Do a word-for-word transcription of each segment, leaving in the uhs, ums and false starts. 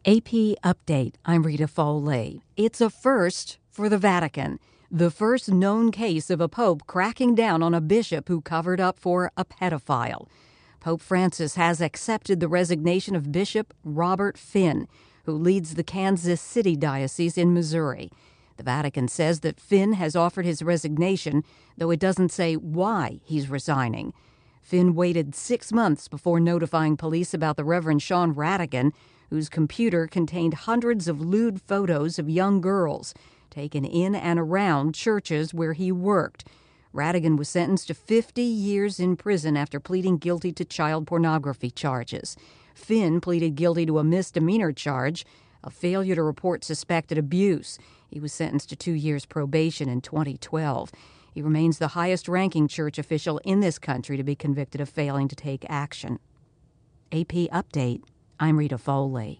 A P Update. I'm Rita Foley. It's a first for the Vatican. The first known case of a pope cracking down on a bishop who covered up for a pedophile. Pope Francis has accepted the resignation of Bishop Robert Finn, who leads the Kansas City Diocese in Missouri. The Vatican says that Finn has offered his resignation, though it doesn't say why he's resigning. Finn waited six months before notifying police about the Reverend Sean Radigan, whose computer contained hundreds of lewd photos of young girls taken in and around churches where he worked. Radigan was sentenced to fifty years in prison after pleading guilty to child pornography charges. Finn pleaded guilty to a misdemeanor charge, a failure to report suspected abuse. He was sentenced to two years probation in twenty twelve. He remains the highest-ranking church official in this country to be convicted of failing to take action. A P Update. I'm Rita Foley.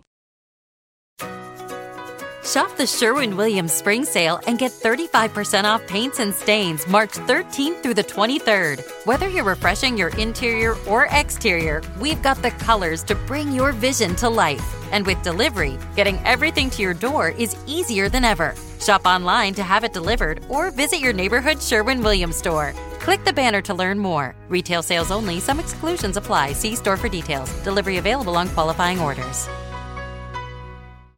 Shop the Sherwin-Williams Spring Sale and get thirty-five percent off paints and stains March thirteenth through the twenty-third. Whether you're refreshing your interior or exterior, we've got the colors to bring your vision to life. And with delivery, getting everything to your door is easier than ever. Shop online to have it delivered or visit your neighborhood Sherwin-Williams store. Click the banner to learn more. Retail sales only. Some exclusions apply. See store for details. Delivery available on qualifying orders.